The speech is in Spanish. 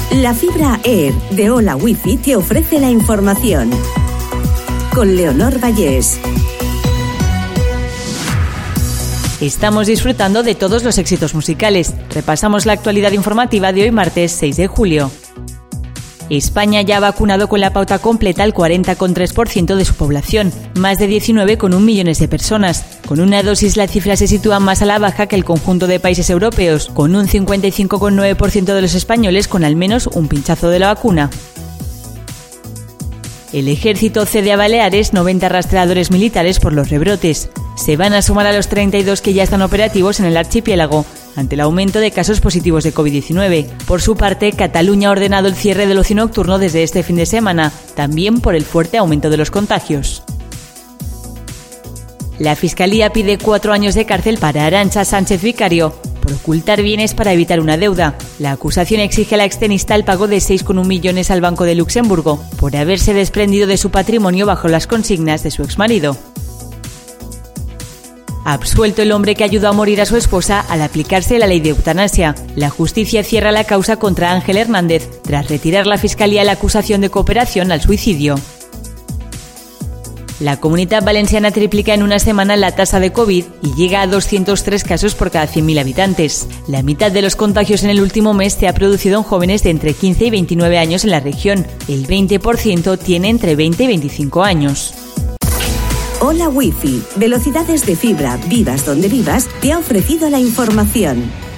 La fibra Air de Hola Wifi te ofrece la información. Con Leonor Vallés. Estamos disfrutando de todos los éxitos musicales. Repasamos la actualidad informativa de hoy martes 6 de julio. España ya ha vacunado con la pauta completa al 40,3% de su población, más de 19,1 millones de personas. Con una dosis la cifra se sitúa más a la baja que el conjunto de países europeos, con un 55,9% de los españoles con al menos un pinchazo de la vacuna. El ejército cede a Baleares 90 rastreadores militares por los rebrotes. Se van a sumar a los 32 que ya están operativos en el archipiélago, ante el aumento de casos positivos de COVID-19. Por su parte, Cataluña ha ordenado el cierre del ocio nocturno desde este fin de semana, también por el fuerte aumento de los contagios. La Fiscalía pide 4 años de cárcel para Arantxa Sánchez Vicario por ocultar bienes para evitar una deuda. La acusación exige a la extenista el pago de 6,1 millones al Banco de Luxemburgo por haberse desprendido de su patrimonio bajo las consignas de su exmarido. Absuelto el hombre que ayudó a morir a su esposa al aplicarse la ley de eutanasia. La justicia cierra la causa contra Ángel Hernández tras retirar la Fiscalía la acusación de cooperación al suicidio. La Comunitat Valenciana triplica en una semana la tasa de COVID y llega a 203 casos por cada 100.000 habitantes. La mitad de los contagios en el último mes se ha producido en jóvenes de entre 15 y 29 años en la región. El 20% tiene entre 20 y 25 años. Hola Wifi, velocidades de fibra, vivas donde vivas, te ha ofrecido la información.